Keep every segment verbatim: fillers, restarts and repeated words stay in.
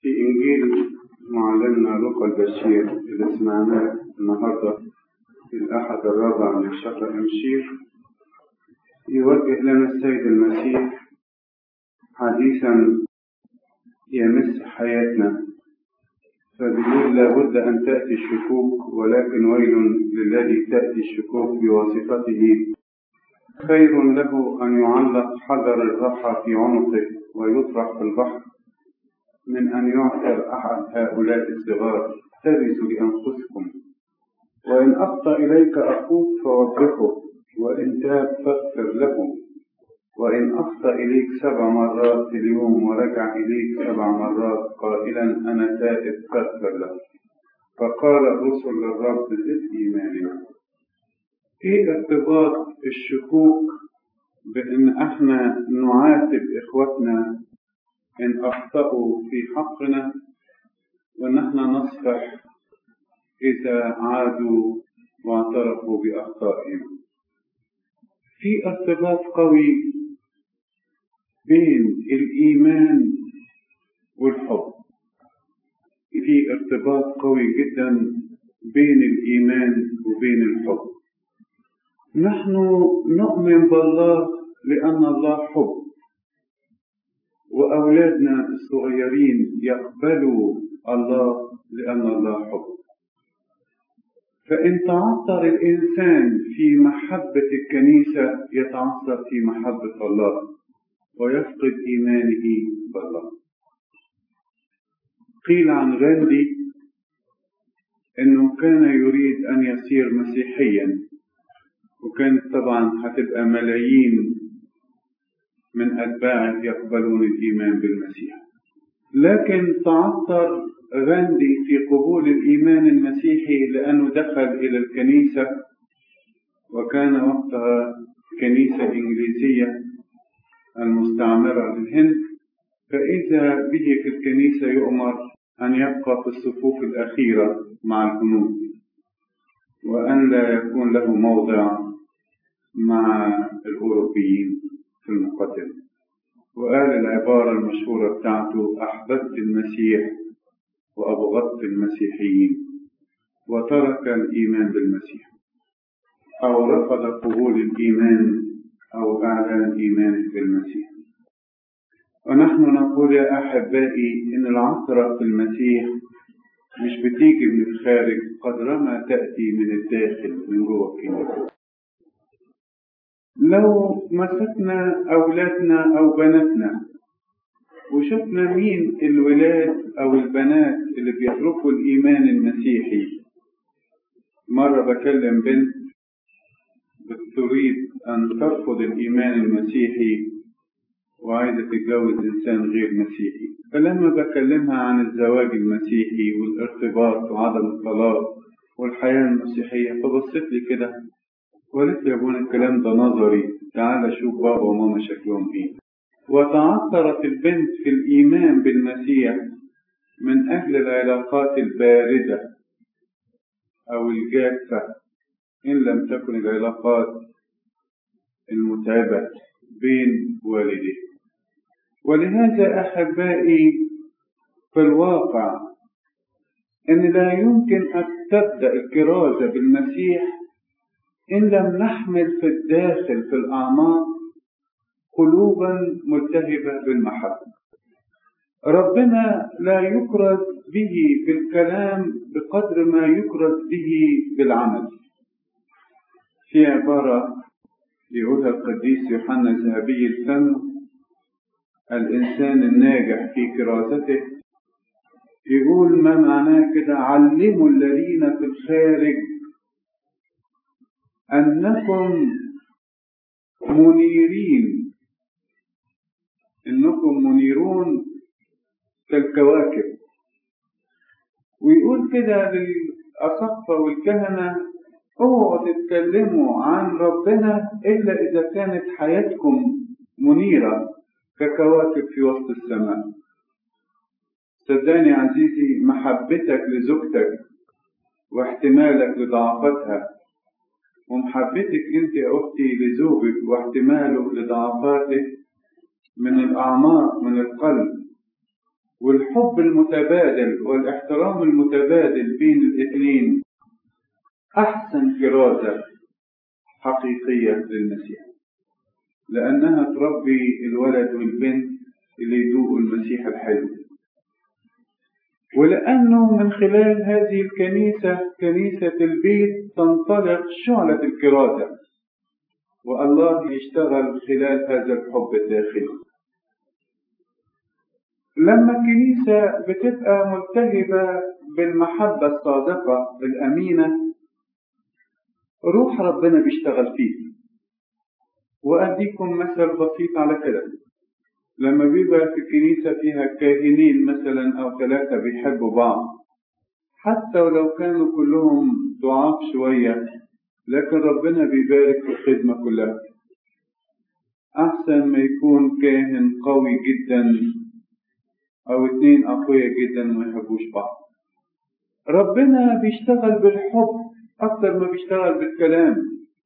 في إنجيل معلمنا لوقا البشير اللي سمعناه النهارده في الأحد الرابع من شهر أمشير، يوجه لنا السيد المسيح حديثا يمس حياتنا، فبيقول لابد أن تأتي الشكوك، ولكن ويل للذي تأتي الشكوك بواسطته. خير له أن يعلق حجر الرحى في عنقه ويطرح في البحر من أن يعثر أحد هؤلاء الصغار. احترزوا لأنفسكم، وإن أخطأ إليك أخوك فوبخه، وإن تاب فاغفر له، وإن أخطأ إليك سبع مرات في اليوم ورجع إليك سبع مرات قائلا أنا تائب فاغفر له. فقال الرسل للرب زد إيماننا. إيه ارتباط الشكوك بأن احنا نعاتب إخوتنا إن أخطأوا في حقنا، وأن احنا نصفح إذا عادوا واعترفوا بأخطائهم؟ في ارتباط قوي بين الإيمان والحب، في ارتباط قوي جدا بين الإيمان وبين الحب. نحن نؤمن بالله لأن الله حب، وأولادنا الصغيرين يقبلوا الله لأن الله حب. فإن تعثر الإنسان في محبة الكنيسة يتعثر في محبة الله ويفقد إيمانه بالله. قيل عن غاندي أنه كان يريد أن يصير مسيحيا، وكانت طبعا هتبقى ملايين من أتباعه يقبلون الإيمان بالمسيح، لكن تعثر غاندي في قبول الإيمان المسيحي لأنه دخل إلى الكنيسة، وكان وقتها كنيسة إنجليزية المستعمرة للهند، فإذا به في الكنيسة يؤمر أن يبقى في الصفوف الأخيرة مع الهنود، وأن لا يكون له موضع مع الأوروبيين في المقدمة. وقال العبارة المشهورة بتاعته: أحببت المسيح وأبغضت المسيحيين، وترك الإيمان بالمسيح، أو رفض قبول الإيمان أو أعلان إيمانه بالمسيح. ونحن نقول يا أحبائي إن العثرة في المسيح مش بتيجي من الخارج قدرما تأتي من الداخل من جوه الكنيسة. لو مسكنا أولادنا أو بناتنا وشفنا مين الولاد أو البنات اللي بيتركوا الإيمان المسيحي. مرة بكلم بنت بتريد أن ترفض الإيمان المسيحي وعايزة تتجوز إنسان غير مسيحي، فلما بكلمها عن الزواج المسيحي والارتباط وعدم الطلاق والحياة المسيحية فبصت لي كده وقالت لي: يا ابونا الكلام ده نظري، تعال شوف بابا وماما شكلهم ايه. وتعثرت البنت في الإيمان بالمسيح من أجل العلاقات الباردة أو الجافة، إن لم تكن العلاقات المتعبة بين والديه. ولهذا أحبائي في الواقع إن لا يمكن أن تبدأ الكرازة بالمسيح إن لم نحمل في الداخل في الأعماق قلوبا ملتهبة بالمحبة. ربنا لا يكرز به بالكلام بقدر ما يكرز به بالعمل. في عبارة يقولها القديس يوحنا ذهبي الفم: الإنسان الناجح في كرازته، يقول ما معناه كده: علموا الذين في الخارج أنكم منيرين، إنكم منيرون كالكواكب. ويقول كده للأساقفة والكهنة: اوعوا تتكلموا عن ربنا إلا إذا كانت حياتكم منيرة ككواكب في وسط السماء. صدقني عزيزي، محبتك لزوجتك واحتمالك لضعفتها، ومحبتك انت يا اختي لزوجك واحتماله لضعفاتك من الأعماق من القلب، والحب المتبادل والاحترام المتبادل بين الاثنين أحسن كرازة حقيقية للمسيح، لأنها تربي الولد والبنت اللي يذوقوا المسيح الحلو. ولأنه من خلال هذه الكنيسة، كنيسة البيت، تنطلق شعلة الكرازة، والله يشتغل خلال هذا الحب الداخلي. لما الكنيسة بتبقى ملتهبة بالمحبة الصادقة الأمينة، روح ربنا بيشتغل فيه. وأديكم مثل بسيط على كده. لما بيبقى في الكنيسة فيها كاهنين مثلا أو ثلاثة بيحبوا بعض، حتى ولو كانوا كلهم ضعاف شوية، لكن ربنا بيبارك في الخدمة كلها. أحسن ما يكون كاهن قوي جدا أو اتنين أقوياء جدا ما يحبوش بعض. ربنا بيشتغل بالحب أكثر ما بيشتغل بالكلام.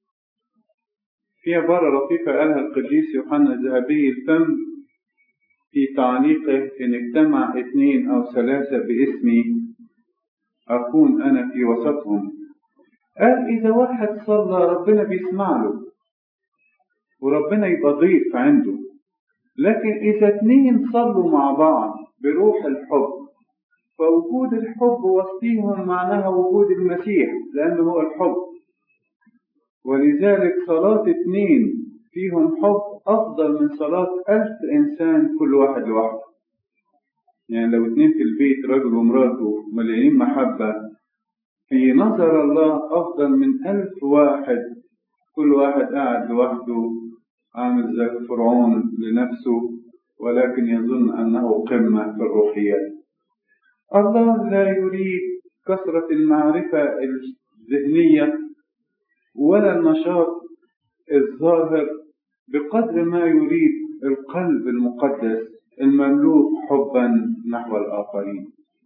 في عبارة لطيفة قالها القديس يوحنا الذهبي الفم في تعليقه: إن اجتمع اثنين أو ثلاثة باسمي أكون أنا في وسطهم. قال إذا واحد صلى ربنا بيسمع له وربنا يبقى ضيف عنده، لكن إذا اثنين صلوا مع بعض بروح الحب، فوجود الحب وسطيهم معناها وجود المسيح، لأنه هو الحب. ولذلك صلاة اثنين فيهم حب أفضل من صلاة ألف إنسان كل واحد لوحده. يعني لو اثنين في البيت، رجل ومراته مليانين محبة، في نظر الله أفضل من ألف واحد كل واحد قاعد لوحده عامل زي فرعون لنفسه، ولكن يظن أنه قمة في الروحيات. الله لا يريد كثرة المعرفة الذهنية ولا النشاط الظاهر بقدر ما يريد القلب المقدس المملوء حبا نحو الآخرين.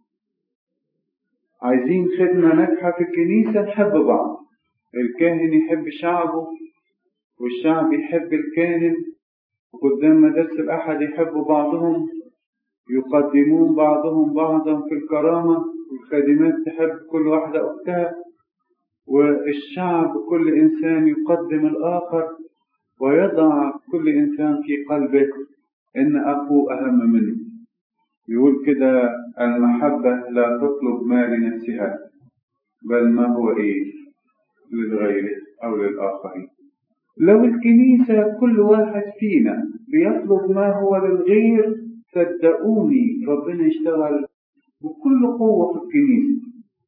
عايزين خدمة ناجحة في الكنيسة، نحب بعض. الكاهن يحب شعبه والشعب يحب الكاهن، وقدام مدرسة الأحد يحبوا بعضهم، يقدمون بعضهم بعضا في الكرامة، والخادمات تحب كل واحدة أختها، والشعب كل إنسان يقدم الآخر، ويضع كل إنسان في قلبه إن أخوه أهم منه. يقول كده: المحبة لا تطلب ما لنفسها، بل ما هو إيه للغير أو للآخرين. لو الكنيسة كل واحد فينا بيطلب ما هو للغير، صدقوني ربنا يشتغل بكل قوة في الكنيسة،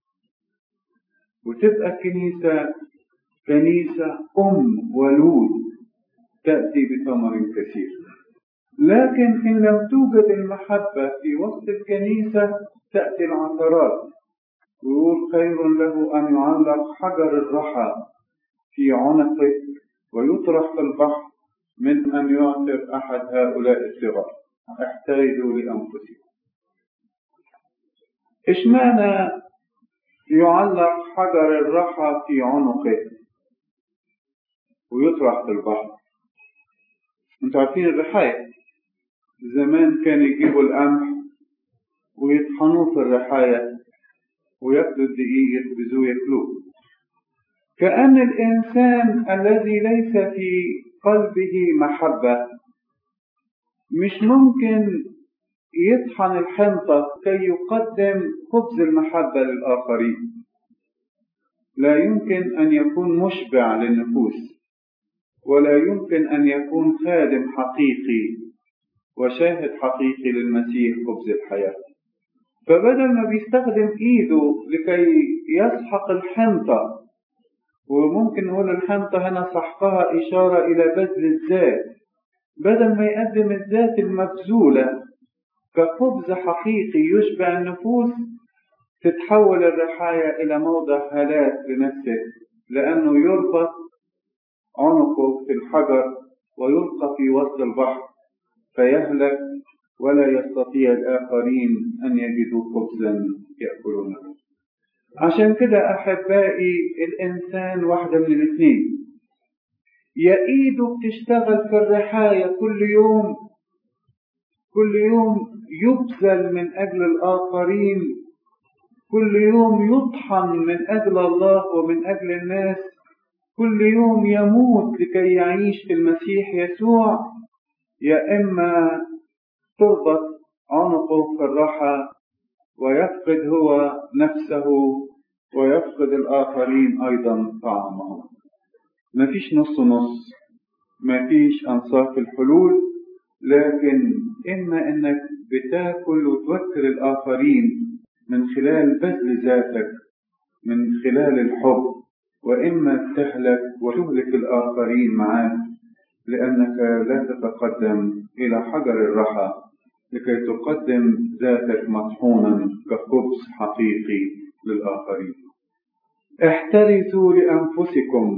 وتبقى الكنيسة كنيسة أم ولود تأتي بثمر كثير. لكن إن لم توجد المحبة في وسط الكنيسة تأتي العثرات. ويقول: خير له أن يعلق حجر الرحى في عنقه ويطرح في البحر من أن يعثر أحد هؤلاء الصغار. احترزوا لأنفسكم. إشمعنى يعلق حجر الرحى في عنقه ويطرح في البحر؟ انتوا عارفين الرحاية زمان كان يجيبوا القمح ويطحنوه في الرحاية ويأكلوا الدقيق يخبزوه يأكلوه. كأن الإنسان الذي ليس في قلبه محبة مش ممكن يطحن الحنطة كي يقدم خبز المحبة للآخرين. لا يمكن أن يكون مشبع للنفوس، ولا يمكن أن يكون خادم حقيقي وشاهد حقيقي للمسيح خبز الحياة. فبدل ما بيستخدم إيده لكي يسحق الحنطة، وممكن نقول الحنطة هنا سحقها إشارة إلى بذل الذات، بدل ما يقدم الذات المبذولة كخبز حقيقي يشبع النفوس، تتحول الرحاية إلى موضع هلاك لنفسه، لأنه يربط عنقه في الحجر ويلقى في وسط البحر فيهلك، ولا يستطيع الآخرين أن يجدوا خبزا يأكلونه. عشان كده أحبائي، الإنسان واحدة من الاثنين: يا إيده بتشتغل في الرحاية كل يوم كل يوم يبذل من أجل الآخرين، كل يوم يطحن من أجل الله ومن أجل الناس، كل يوم يموت لكي يعيش في المسيح يسوع، يا إما تربط عنقه في الرحى ويفقد هو نفسه ويفقد الآخرين أيضا طعمه. مفيش نص نص، مفيش أنصاف الحلول، لكن إما إنك بتاكل وتوكل الآخرين من خلال بذل ذاتك من خلال الحب، وإما تهلك وتهلك الآخرين معاك، لأنك لا تتقدم إلى حجر الرحى لكي تقدم ذاتك مطحونا كخبز حقيقي للآخرين. احترزوا لأنفسكم،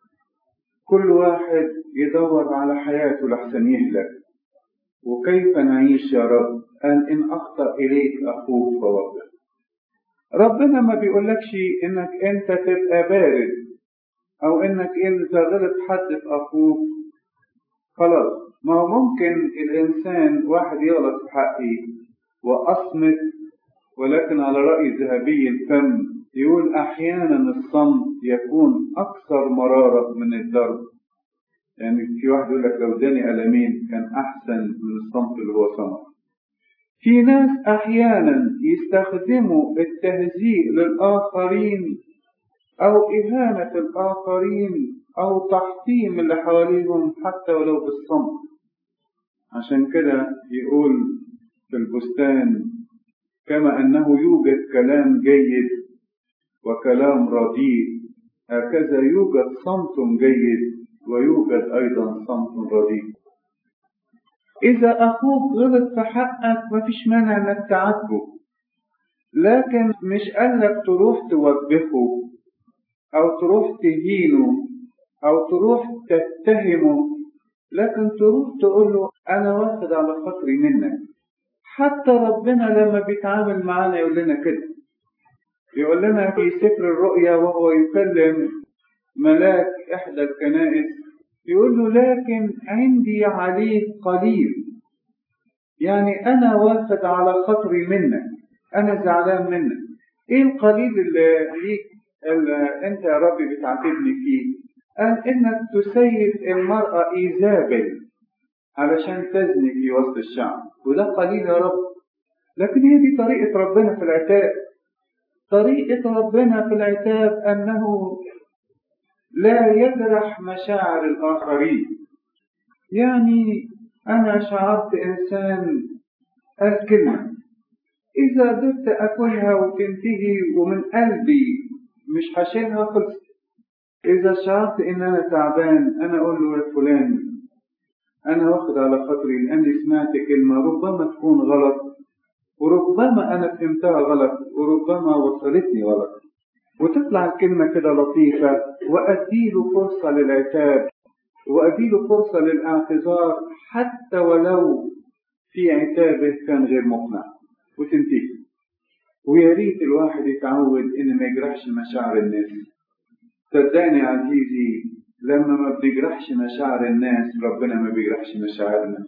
كل واحد يدور على حياته لحسن يهلك. وكيف نعيش يا رب؟ قال إن أخطأ إليك أخوك فوقف. ربنا ما بيقولكش إنك أنت تبقى بارد، أو إنك أنت غلط حد في أخوك خلاص. ما هو ممكن الإنسان واحد يغلط في حقي وأصمت، ولكن على رأي ذهبي الفم يقول أحيانا الصمت يكون أكثر مرارة من الضرب. يعني في واحد يقول لك لو اداني ألمين كان أحسن من الصمت اللي هو صمت. في ناس أحيانا يستخدموا التهزيء للآخرين أو إهانة الآخرين أو تحطيم اللي حواليهم حتى ولو بالصمت. عشان كده يقول في البستان كما أنه يوجد كلام جيد وكلام رديء، هكذا يوجد صمت جيد ويوجد أيضا صمت رديء. إذا أخوك غلط في حقك مفيش مانع أنك تعاتبه، لكن مش قالك تروح توبخه أو تروح تهينه أو تروح تتهمه، لكن تروح تقول له أنا واخد على خاطري منك. حتى ربنا لما بيتعامل معانا يقول لنا كده، يقول لنا في سفر الرؤيا وهو يكلم ملاك إحدى الكنائس يقول له لكن عندي عليه قليل، يعني أنا واخد على خاطري منك، أنا زعلان منك. إيه القليل اللي ليك اللي أنت يا ربي بتعاتبني فيه؟ قال إنك تسيب المرأة إيزابل علشان تزني في وسط الشعب، وده قليل يا رب. لكن هي دي طريقة ربنا في العتاب. طريقة ربنا في العتاب أنه لا يجرح مشاعر الآخرين. يعني أنا شعرت إنسان قال كلمة، إذا قدرت أكلها وتنتهي ومن قلبي مش هشيلها خلص. إذا شعرت إن أنا تعبان أنا أقول له يا فلان أنا واخد على خاطري لأني سمعت كلمة ربما تكون غلط، وربما أنا فهمتها غلط، وربما وصلتني غلط، وتطلع الكلمة كده لطيفة، وأديله فرصة للعتاب وأديله فرصة للاعتذار حتى ولو في عتابه كان غير مقنع، وتنتهي. ويا ريت الواحد يتعود إن ما يجرحش مشاعر الناس. صدقني يا عزيزي لما ما بنجرحش مشاعر الناس ربنا ما بيجرحش مشاعرنا،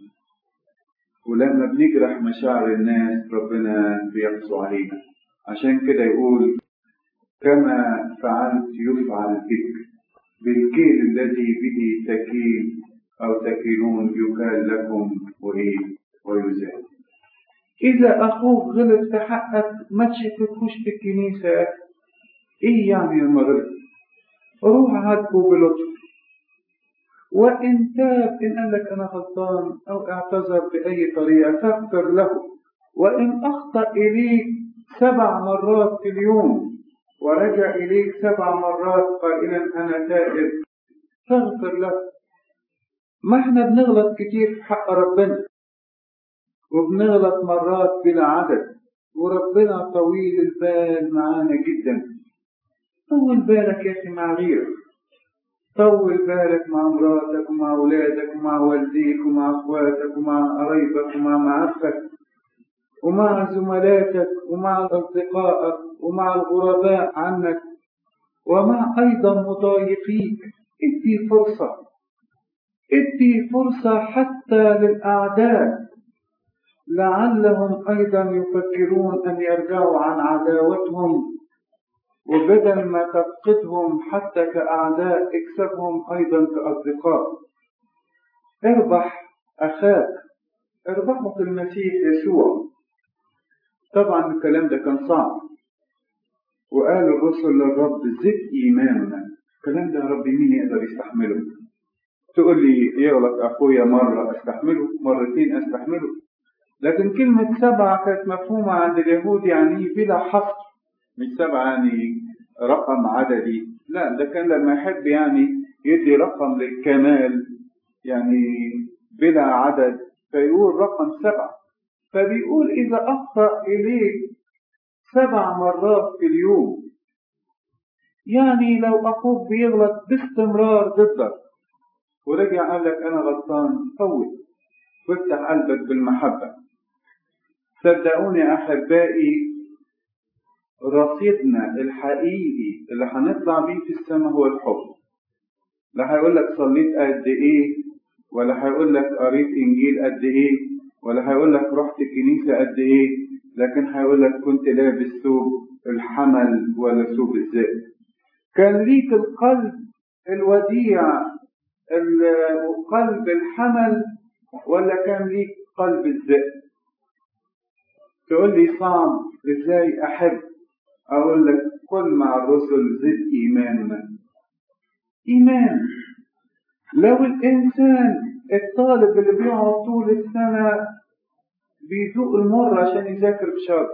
ولما بنجرح مشاعر الناس ربنا بيقسو علينا. عشان كده يقول كما فعلت يفعل بك، بالكيل الذي به تكيل أو تكيلون يكال لكم وإيه ويزال. إذا أخوك غلط في حقك ما تشككوش في الكنيسة. إيه يعني لما غلط؟ روح عاتبه بلطف، وإن تاب إن قال لك أنا غلطان أو اعتذر بأي طريقة فاغفر له. وإن أخطأ إليك سبع مرات في اليوم ورجع إليك سبع مرات قائلا أنا تائب فاغفر له. ما احنا بنغلط كتير في حق ربنا، وبنغلط مرات بلا عدد، وربنا طويل البال معانا جدا. طول بالك يا أخي مع غيرك، طول بالك مع مراتك ومع أولادك ومع والديك ومع أخواتك ومع قرايبك ومع معارفك ومع زملاتك ومع أصدقائك ومع الغرباء عنك ومع أيضا مضايقيك. ادي فرصة، ادي فرصة حتى للأعداء. لعلهم أيضا يفكرون أن يرجعوا عن عداوتهم، وبدل ما تفقدهم حتى كأعداء اكسبهم أيضا كأصدقاء. اربح أخاك، اربحه في المسيح يسوع. طبعا الكلام ده كان صعب، وقال الرسل للرب زد إيماننا. الكلام ده يا رب مين يقدر يستحمله؟ تقول لي يغلط أخويا مرة أستحمله، مرتين أستحمله، لكن كلمة سبعة كانت مفهومة عند اليهود يعني بلا حصر، مش سبعة يعني رقم عددي، لا ده كان لما يحب يعني يدي رقم للكمال يعني بلا عدد فيقول رقم سبعة. فبيقول إذا أخطأ إليك سبع مرات في اليوم، يعني لو أخوك بيغلط باستمرار ضدك ورجع قال لك أنا غلطان، فوت وافتح قلبك بالمحبة. صدقوني أحبائي، رصيدنا الحقيقي اللي هنطلع بيه في السماء هو الحب. لا هيقول لك صليت قد إيه، ولا هيقول لك قريت إنجيل قد إيه، ولا هيقول لك رحت الكنيسة قد إيه، لكن هيقول لك كنت لابس ثوب الحمل ولا ثوب الذئب، كان ليك القلب الوديع قلب الحمل ولا كان ليك قلب الذئب. تقول لي صعب ازاي احب؟ اقول لك كل مع الرسل زد ايماننا. ايمان لو الانسان الطالب اللي بيقعد طول السنه بيذوق المر عشان يذاكر بشاطر،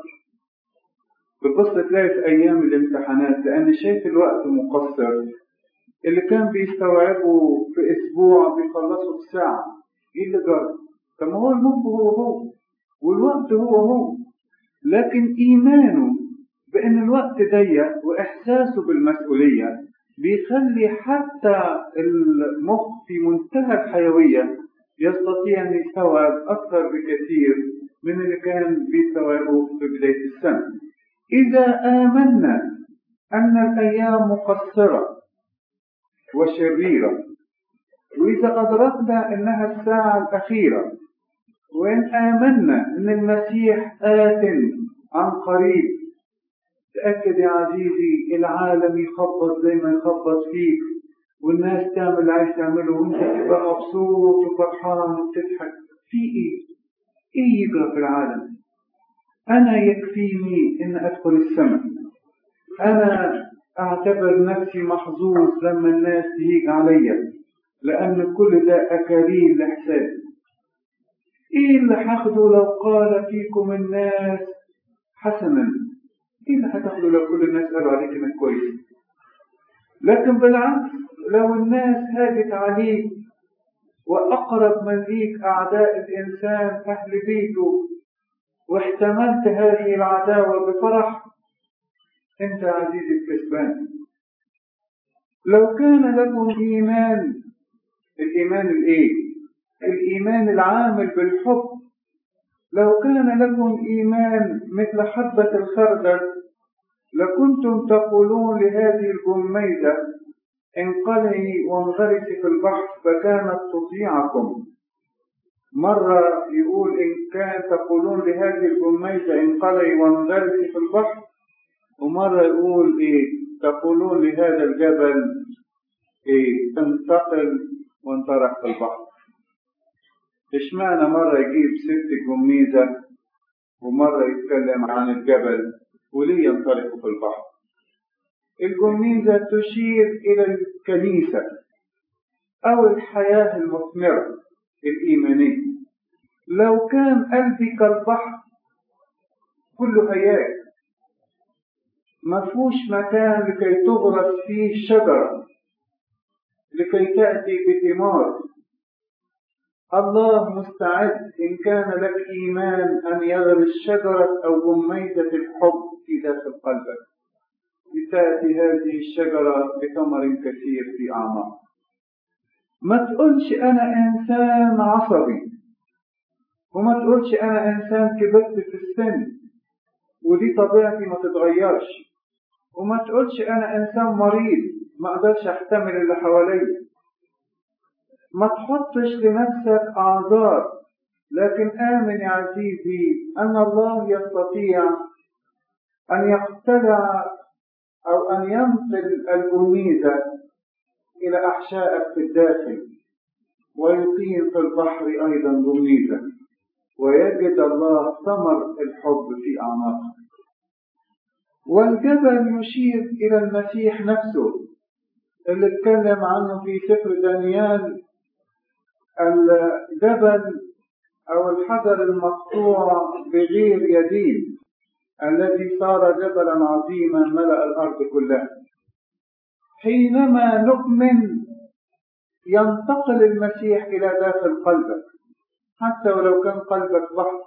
بتبص تلاقي في ايام الامتحانات لان شايف الوقت مقصر، اللي كان بيستوعبه في اسبوع بيخلصه في ساعه. ايه اللي جرى؟ طب ما هو المخ هو هو والوقت هو هو، لكن ايمانه بان الوقت ضيق واحساسه بالمسؤوليه بيخلي حتى المخ في منتهى الحيويه يستطيع ان يستوعب اكثر بكثير من اللي كان بيستوعبه في بدايه السنه. اذا امنا ان الايام مقصره وشريره، واذا ادركنا انها الساعه الاخيره، وإن آمنا أن المسيح آت عن قريب، تأكد يا عزيزي العالم يخبط زي ما يخبط فيك، والناس تعمل اللي عايز تعمله وانت تبقى مبسوط وفرحان وتضحك. في ايه؟ ايه يجرى في العالم؟ انا يكفيني ان ادخل السماء، انا اعتبر نفسي محظوظ لما الناس تهيج عليا، لان كل ده اكاليل لحسابي. ايه اللي هاخده لو قال فيكم الناس حسنا؟ ايه اللي هتاخده لو كل الناس قالوا عليك انك كويس؟ لكن بالعكس، لو الناس هاجت عليك واقرب من ليك اعداء الانسان اهل بيته واحتملت هذه العداوه بفرح، انت عزيزي الكسبان. لو كان لكم ايمان، الايمان الايه؟ الإيمان العامل بالحب، لو كان لكم إيمان مثل حبة الخردل لكنتم تقولون لهذه الجميزة انقلعي وانغرسي في البحر فكانت تطيعكم. مرة يقول إن كان تقولون لهذه الجميزة انقلعي وانغرسي في البحر، ومرة يقول إيه تقولون لهذا الجبل إيه انتقل وانطرح في البحر. اشمعنى مرة يجيب ست جميزة ومرة يتكلم عن الجبل وليه ينطلق في البحر؟ الجميزة تشير إلى الكنيسة أو الحياة المثمرة الإيمانية. لو كان قلبي كالبحر كله هياج ما فيهوش مكان لكي تغرس فيه شجرة لكي تأتي بثمار، الله مستعد إن كان لك إيمان أن يغرس شجرة أو جميزة الحب في داخل قلبك، لتأتي هذه الشجرة بثمر كثير في أعماق. ما تقولش أنا إنسان عصبي، وما تقولش أنا إنسان كبرت في السن ودي طبيعتي ما تتغيرش، وما تقولش أنا إنسان مريض ما أقدرش أحتمل اللي حواليا. ما تحطش لنفسك أعذار لكن آمن يا عزيزي أن الله يستطيع أن يقتلع أو أن ينقل الجميزة إلى أحشائك في الداخل، ويقيم في البحر أيضا جميزة، ويجد الله ثمر الحب في أعماقك. والجبل يشير إلى المسيح نفسه اللي اتكلم عنه في سفر دانيال، الجبل أو الحجر المقطوع بغير يدين الذي صار جبلا عظيما ملأ الأرض كلها. حينما نؤمن ينتقل المسيح إلى داخل قلبك، حتى ولو كان قلبك بحر،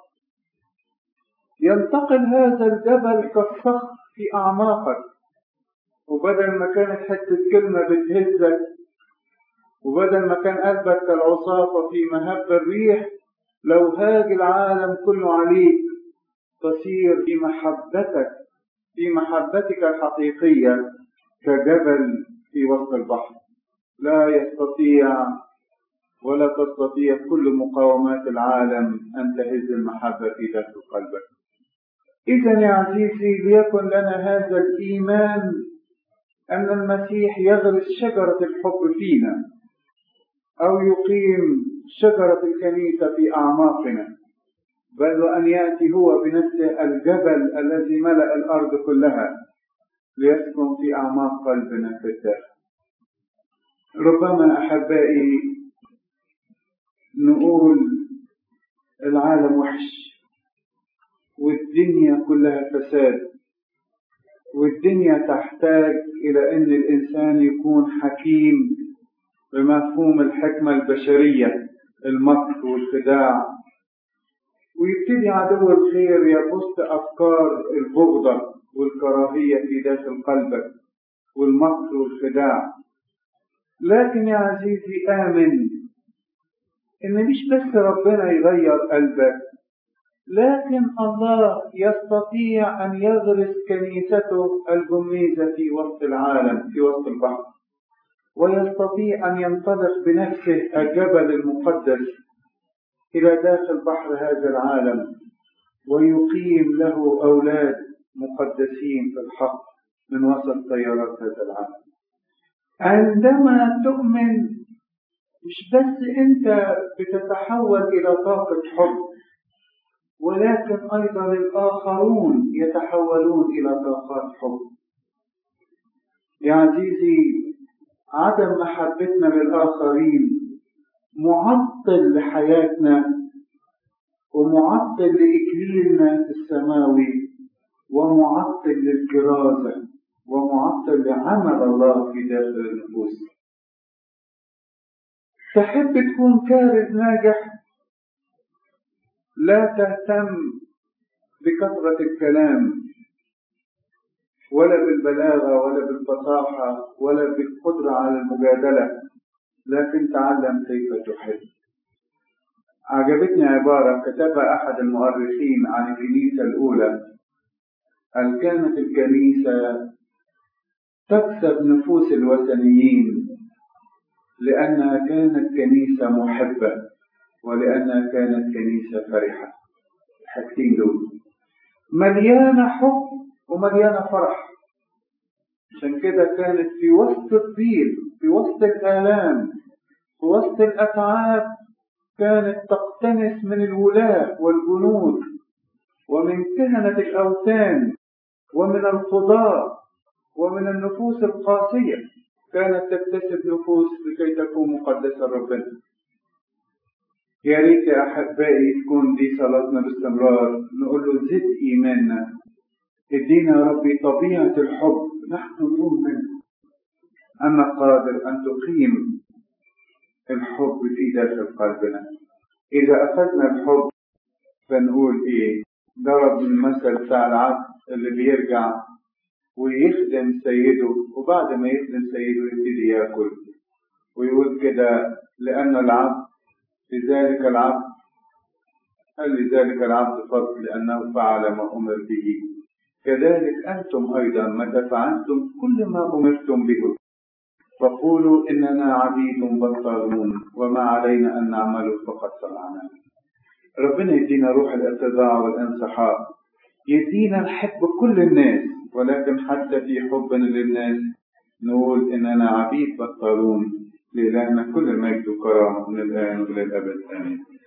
ينتقل هذا الجبل كالصخر في أعماقك، وبدل ما كانت حتة كلمة بتهزك، وبدل ما كان قلبك كالعصافة في مهب الريح، لو هاج العالم كله عليك تصير في محبتك في محبتك الحقيقية كجبل في وسط البحر، لا يستطيع ولا تستطيع كل مقاومات العالم أن تهز المحبة في داخل قلبك. إذن يا عزيزي ليكن لنا هذا الإيمان أن المسيح يغرس شجرة الحب فينا، أو يقيم شجرة الكنيسة في أعماقنا، بل وأن يأتي هو بنفسه الجبل الذي ملأ الأرض كلها ليسكن في أعماق قلبنا في الداخل. ربما أحبائي نقول العالم وحش، والدنيا كلها فساد، والدنيا تحتاج إلى أن الإنسان يكون حكيم بمفهوم الحكمة البشرية، المكر والخداع، ويبتدي عدو الخير يبث أفكار البغضة والكراهية في داخل قلبك والمكر والخداع. لكن يا عزيزي آمن إن مش بس ربنا يغير قلبك، لكن الله يستطيع أن يغرس كنيسته الجميزة في وسط العالم في وسط البحر، ويستطيع أن ينطلق بنفسه الجبل المقدس إلى داخل بحر هذا العالم، ويقيم له أولاد مقدسين في الحق من وسط تيارات هذا العالم. عندما تؤمن مش بس أنت بتتحول إلى طاقة حب، ولكن أيضا الآخرون يتحولون إلى طاقات حب. يا عزيزي عدم محبتنا للآخرين معطل لحياتنا، ومعطل لإكليلنا السماوي، ومعطل للكرازة، ومعطل لعمل الله في داخل النفوس. تحب تكون كارز ناجح، لا تهتم بكثرة الكلام ولا بالبلاغة ولا بالفصاحة ولا بالقدرة على المجادلة، لكن تعلم كيف تحب. عجبتني عبارة كتبها أحد المؤرخين عن الكنيسة الأولى، قال كانت الكنيسة تكسب نفوس الوثنيين لأنها كانت كنيسة محبة، ولأنها كانت كنيسة فرحة. الحاجتين دول مليانة حب ومليانة فرح. عشان كده كانت في وسط الضيق، في وسط الآلام، في وسط الأتعاب، كانت تقتنس من الولاة والجنود ومن كهنة الأوثان ومن القضاة ومن النفوس القاسية، كانت تكتسب نفوس لكي تكون مقدسة ربنا. يا ريت يا أحبائي تكون دي صلاتنا باستمرار، نقول له زد إيماننا، ادينا يا ربي طبيعة الحب، نحن نؤمن أنك قادر أن تقيم الحب في داخل قلبنا. إذا أخذنا الحب فنقول إيه؟ ضرب المثل بتاع العبد اللي بيرجع ويخدم سيده، وبعد ما يخدم سيده يبتدي يأكل، ويقول كده لأن العبد لذلك العبد هل لذلك العبد فضل لأنه فعل ما أمر به، كذلك أنتم أيضا متى فعلتم كل ما أمرتم به فقولوا إننا عبيد بطالون وما علينا أن نعمل فقد صنعنا. ربنا يدينا روح الاتباع والانصحاء، يدينا نحب كل الناس، ولكن حتى في حبنا للناس نقول إننا عبيد بطالون. لإلهنا كل المجد وكرامة من الآن وإلى الأبد آمين.